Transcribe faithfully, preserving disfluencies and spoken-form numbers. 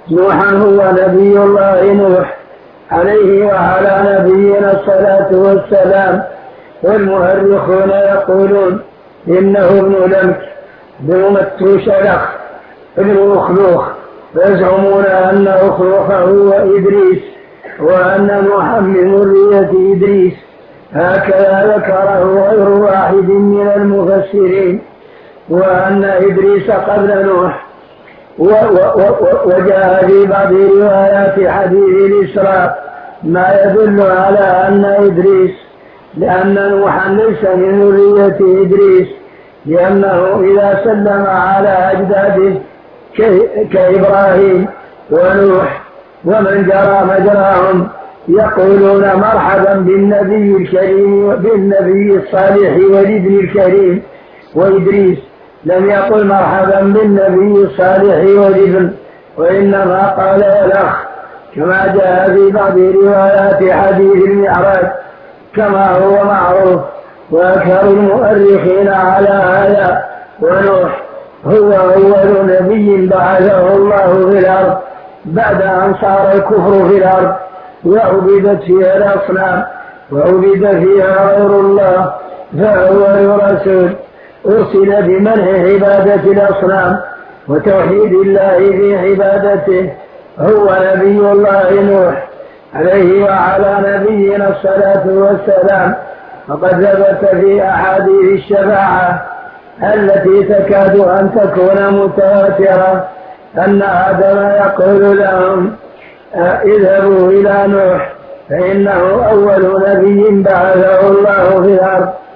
نوحا هو نبي الله نوح عليه وعلى نبينا الصلاة والسلام. والمؤرخون يقولون إنه ابن لمك بن متوشلخ ابن أخلوخ، ويزعمون أن أخلوخه هو إدريس، وأن نوحا من ذرية إدريس. هكذا ذكره غير واحد من المفسرين، وأن إدريس قبل نوح. وجاء في بعض روايات حديث الإسراء ما يدل على أن إدريس، لأن نوحا ليس من ذرية إدريس، لأنه إذا سلم على أجداده كإبراهيم ونوح ومن جرى مجراهم يقولون مرحبا بالنبي الكريم بالنبي الصالح والابن الكريم. وإدريس لم يقل مرحبا بالنبي الصالح والابن، وإنما قال الأخ، كما جاء في بعض روايات حديث المعراج كما هو معروف. وأكثر المؤرخين على هذا. ونوح هو أول نبي بعثه الله في الأرض بعد أن صار الكفر في الأرض وعبدت فيها الأصنام وعبد فيها غير الله، فأول رسول أرسل بمنع عبادة الأصنام وتوحيد الله في عبادته هو نبي الله نوح عليه وعلى نبينا الصلاة والسلام. وقد ثبت في أحاديث الشفاعة التي تكاد أن تكون متواترة أن آدم يقول لهم اذهبوا إلى نوح فإنه أول نبي بعثه الله في الأرض